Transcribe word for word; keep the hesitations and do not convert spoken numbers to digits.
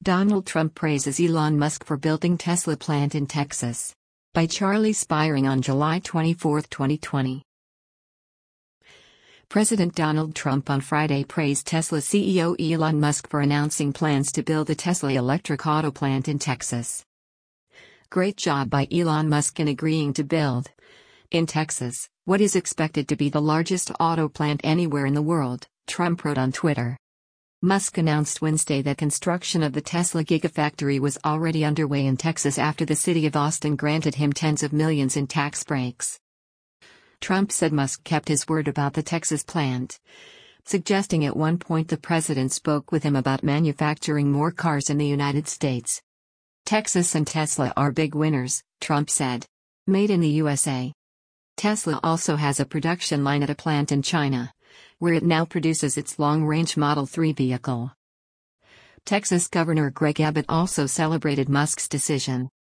Donald Trump praises Elon Musk for building Tesla plant in Texas. By Charlie Spiring on July twenty-fourth, twenty twenty. President Donald Trump on Friday praised Tesla C E O Elon Musk for announcing plans to build a Tesla electric auto plant in Texas. Great job by Elon Musk in agreeing to build, in Texas, what is expected to be the largest auto plant anywhere in the world, Trump wrote on Twitter. Musk announced Wednesday that construction of the Tesla Gigafactory was already underway in Texas after the city of Austin granted him tens of millions in tax breaks. Trump said Musk kept his word about the Texas plant, suggesting at one point the president spoke with him about manufacturing more cars in the United States. Texas and Tesla are big winners, Trump said. Made in the U S A. Tesla also has a production line at a plant in China, where it now produces its long-range Model three vehicle. Texas Governor Greg Abbott also celebrated Musk's decision.